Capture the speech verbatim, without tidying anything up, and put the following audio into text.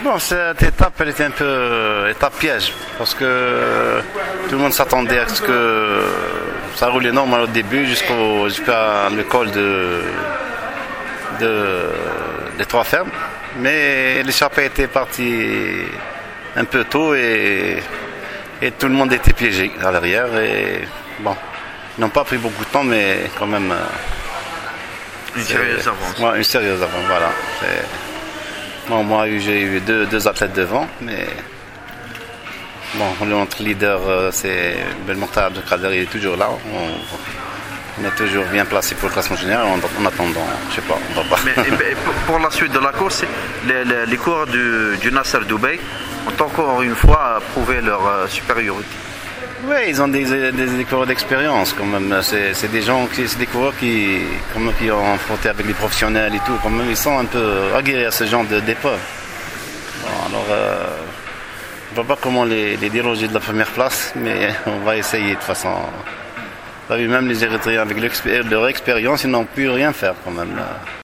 Bon, cette étape, elle était un peu euh, étape piège, parce que tout le monde s'attendait à ce que ça roulait normal au début jusqu'au, jusqu'à le col de, de, des Trois Fermes. Mais l'échappée était partie un peu tôt et, et tout le monde était piégé à l'arrière. Et bon, ils n'ont pas pris beaucoup de temps, mais quand même. Une sérieuse avance. Ouais, une sérieuse avance, voilà. C'est, bon, moi, j'ai eu deux, deux athlètes devant, mais bon, notre leader, c'est Belmokhtar Abdelkader, il est toujours là. On, on est toujours bien placé pour le classement général. En, en attendant, je sais pas, on va voir. Mais et, et pour la suite de la course, les, les, les coureurs du, du Nasser Dubaï ont encore une fois prouvé leur euh, supériorité. Oui, ils ont des, des, des coureurs d'expérience quand même. C'est, c'est des gens qui, c'est des coureurs qui, comme, qui ont affronté avec les professionnels et tout. Quand même, ils sont un peu aguerris à ce genre de, d'épreuve. Bon, alors, euh, je ne vois pas comment les, les déroger de la première place, mais on va essayer de toute façon. Même les Érythréens avec leur expérience, ils n'ont pu rien faire quand même.